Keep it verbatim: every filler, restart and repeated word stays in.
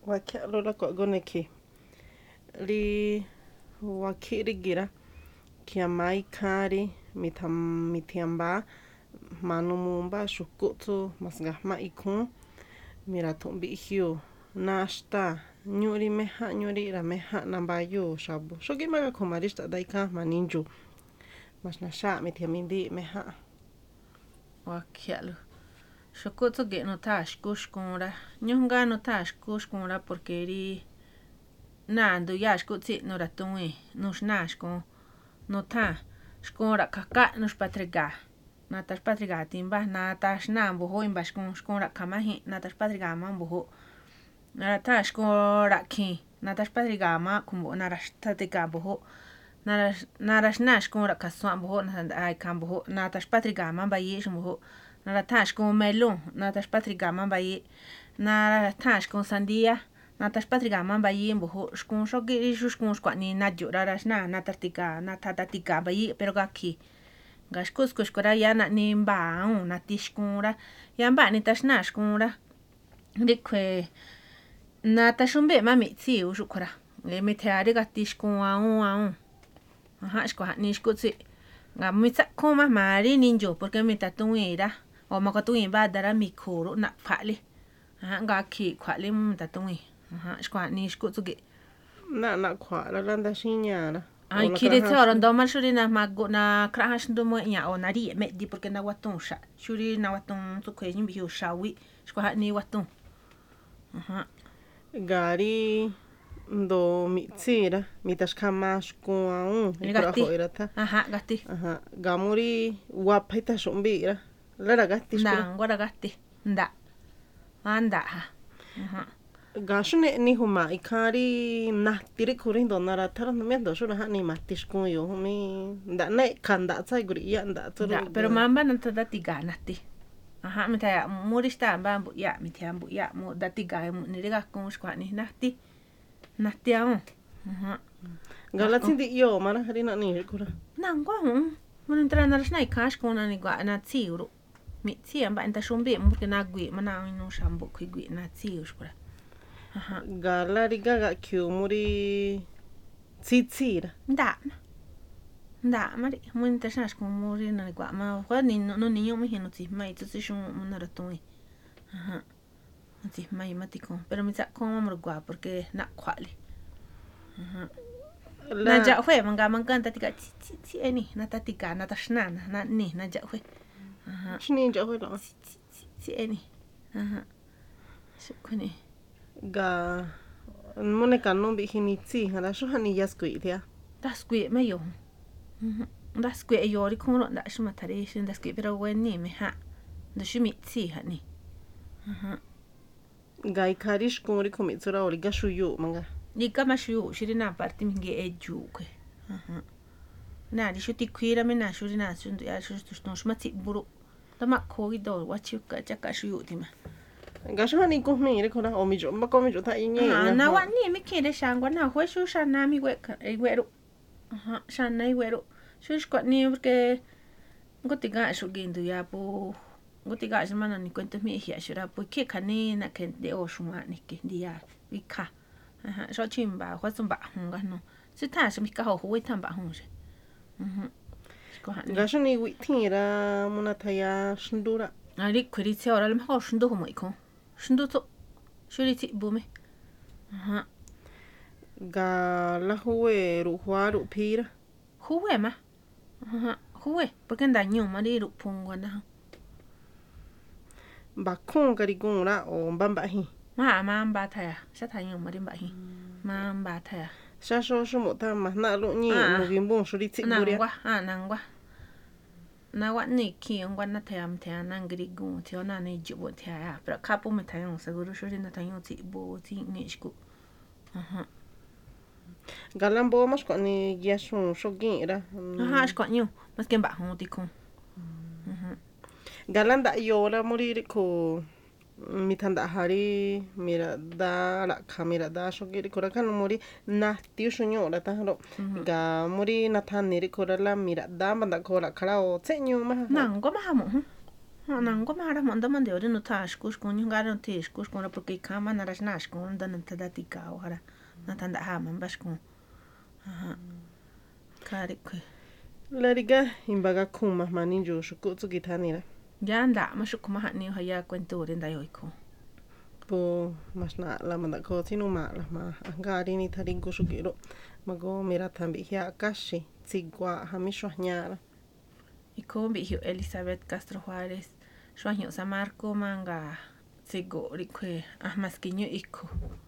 Wakialo la ko goneki. Li wakiri gira. Kiamai kari mitam mitiamba manumumba shukutsu masgahma ikun mira tumbi hiu nashta nyuri meha nyuri ra meha nambayo shabu shogi maga komarista daika maninju masna sha mitiamindi meha Wakialo. Shokotso ge no tash kushkura. Nyunga no tash kushkura porque ri nandu yash kutsi no ratui nus nashko no ta shkura kaka nus patriga natash patriga timba natash nambu ho imbashkun shkura kamahi natash patriga mambu ho natash shkura ki natash patriga ma kumbu narash tatika buho narash narash nashkura kaswan buho ay kambu ho natash patriga mamba yishmu ho naratash con melon natash patriga mamba yi naratash con sandía natash patriga mamba yi buho shkun shogi shushkun shkwani najura rashna natatika natatatika bayi pero gaki gashkus kushkura yana nimba un natishkura yamba ni tashna shkura dikwe natashumbe mami tsi ushukura le meteari gatishkun aun aun aha shkwa nishkutsi ngamitsa koma mari ninjo porque mitatuira o makatuin ba dara mikuru na phali aha ngaki khwali mutatui aha shkwa nishkutsuge na na kwa la landa shinyara ay kire tsoro ndo marshuri na mago na krahash ndo mo nya o nari me di porque na watun sha shuri na watun tsukwe nyimbi hu shawi shkwa ni watun aha gari ndo mitsira mitashkama shkua un gati aha gati aha gamuri wapaita shombira lara gati shkura na ngora gati nda anda ha aha gashune ni huma ikari natire kuri ndo nara tara mendo shura hani matishkun yo humi nda ne kanda tsai guri ya nda turu pero mamba nanta dati ganati aha mitaya murista mbambu ya mitiambu ya mu dati ga mu niriga kun shkwani nati natiao aha galatindi yo mara harina ni kura nangwa hu mun entra na rashna ikash kona ni gwa na tsiuru mi tsiamba enta shumbi mbuke na gwi mana no shambu kwigwi na tsiu shkura aha galari gaga kyu muri tsitsira nda nda mari mun entra shash kun muri na gwa ma kwa ni no ni yo mi hino tsi mai tsi shun mun na ratui aha tsi mai matiko pero mi tsa koma mur gwa porque na kwali aha na ja hwe manga manga tatika tsi tsi eni na tatika na tashnana na ni na ja hwe aha shini ja hwe lo tsi eni aha shukuni ga mone kanu bi hini tsi hala sho hani yaskui dia daskui me yo mhm daskui yo ri kono da shima tare shin daskui pero weni me ha da shimi tsi hani aha ga ikarish kuri komitsura ori ga shuyu manga ni kama shuyu shiri na parti mingi eju kwe aha na di shuti kwira me na shuri na shundu ya shustu shno shmati buru tama kogi do wachi ka chaka shuyu tima ga sho hani ko mi re kona o mi jo ma ko mi jo ta inye na wa ni mi kire shangwa na hwe shu shana mi we ka e weru aha shana i weru shush ko ni porque ngotiga shu gindu ya po ngotiga semana ni cuento mi hia shura porque kani na ken de o shuma ni ke dia wika aha so chimba hwa tsumba hunga no sita shmi ka ho hwe tamba hunje mhm ga sho ni wi tira munata ya shndura ari kwiri tse ora le ma shundu ho mo iko shundu to shuri ti bume aha ga la huwe ru hwaru pira huwe ma aha huwe porque nda nyu ma ri ru pungwa na bakon gari gunra o mbamba hi ma ma mba ta ya sha ta nyu ma ri mba hi ma mba ta ya sha sho sho mo ta ma na lu ni mo gimbun shuri ti guria nangwa ah nangwa na wa ni ki ngwa na ta yam ta na ngri gu ti ona ni jibo ta ya pra kapu me ta yon seguro shuri na ta yon ti bo ti ngishku aha galambo mas ko ni yashun shogira aha shko nyu mas ken ba hon ti kon mhm galanda yo la morir ko mitanda hari mira da la kamera da shogiri kora kan muri na tiu shunyo la ta ro ga muri na than ni ri kora la mira da banda ko la khala o tsenyu ma nangwa ma mo Nang ko mara monda man de no tash kus kun yung garon tish kus kun porque kama na ras nash kun dan ta dati ka ora na tanda ha man bas kun aha kari ku Lariga imbaga kuma mani jo shuku tsu gitanira. ya anda ma shu kuma ni ha ya kwento rin da yoiko Po mas na la manda ko sinu ma la ma angari ni tarin ko shugiro. Mago mira tambi ya kashi tsigwa hamisho nyara. iko bi hiu Elizabeth Castro Juárez shwa hiu San Marco manga sigo ri ku ah mas kinyo iko